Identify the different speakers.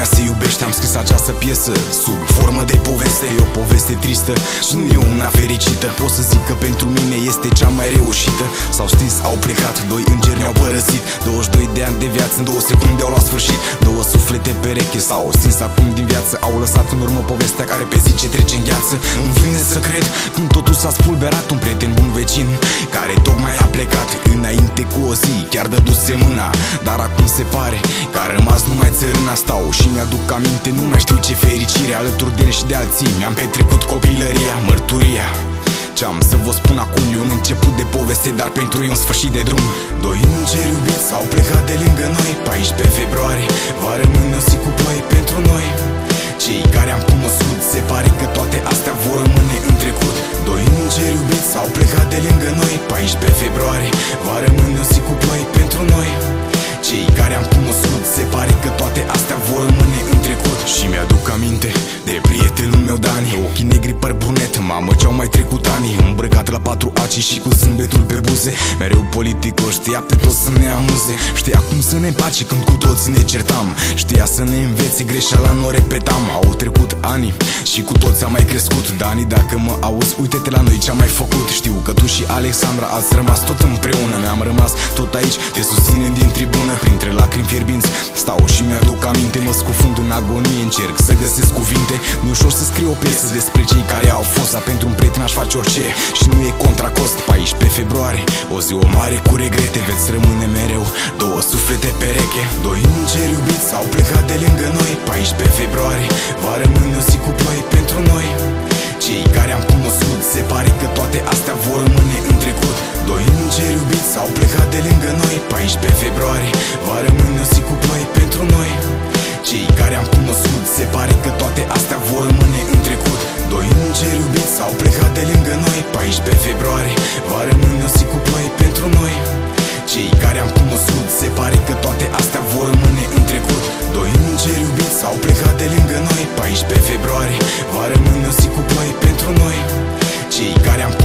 Speaker 1: lumea se iubește. Am scris această piesă sub formă de poveste. E o poveste tristă și nu e una fericită. Pot să zic că pentru mine este cea mai reușită. S-au stins, au plecat, doi îngeri ne-au părăsit. 22 de ani de viață în 2 secunde au luat sfârșit. 2 suflete pereche s-au stins acum din viață. Au lăsat în urmă povestea care pe zi ce trece în gheață. Îmi vine să cred când totul s-a spulberat. Un prieten bun vecin care tocmai a plecat înainte cu o zi, chiar dăduse mâna. Dar acum se pare că a rămas numai țărâna. Stau și mi-aduc aminte, nu mai știu ce fericire. Alături de el și de alții mi-am petrecut copilăria. Mărturia ce-am să vă spun acum e un început de poveste, dar pentru ei un sfârșit de drum. Doi îngeri iubiți s-au plecat de lângă noi. 14 februarie va rămâne o zi cu ploi pentru noi. Cei care am cunoscut, se pare că toate astea vor rămâne în trecut. Doi îngeri iubiți s-au plecat de lângă noi. 14 februarie va rămâne o zi cu ploi pentru noi. Cei care am cunoscut, se pare că toate astea vor rămâne în trecut. Și mi-aduc aminte de prietenul meu Dani, ochii negri, păr brunet, mamă ce-au mai trecut ani. Îmbrăcat la 4 aci și cu zâmbetul pe buze. Mereu politicos, știa pe toți să ne amuze. Știa cum să ne pace când cu toți ne certam. Știa să ne învețe, greșeala nu o repetam. Au trecut ani și cu toți am mai crescut. Dani, dacă mă auzi, uite-te la noi ce-am mai făcut. Știu că tu și Alexandra ați rămas tot împreună. Ne-am rămas tot aici, te susținem din tribună. Printre lacrimi fierbinți stau și mi-aduc aminte. Mă scufund în agonie, încerc să găsesc cuvinte. Nu e ușor să scriu o piesă despre cei care au fost. Dar pentru un prieten aș face orice și nu e contracost. 14 februarie, o zi o mare cu regrete. Veți rămâne mereu 2 suflete pereche. Doi îngeri iubiți s-au plecat de lângă noi. 14 februarie va rămâne o zi cu ploi pentru noi. Cei care am cunoscut, se pare că toate astea vor rămâne în trecut. Doi îngeri iubiți s-au plecat de lângă noi. 14 februarie va rămâne o zi cu ploi pentru noi. Cei care am cunoscut, se pare că toate astea vor rămâne în trecut. Doi îngeri iubiți s-au plecat de lângă noi. 14 februarie va rămâne o zi cu ploi pentru noi. Cei care am cunoscut, se pare că toate astea vor rămâne în trecut. Doi îngeri iubiți s-au plecat de lângă noi. 14 februarie va rămâne o zi cu ploi pentru noi. Cei care am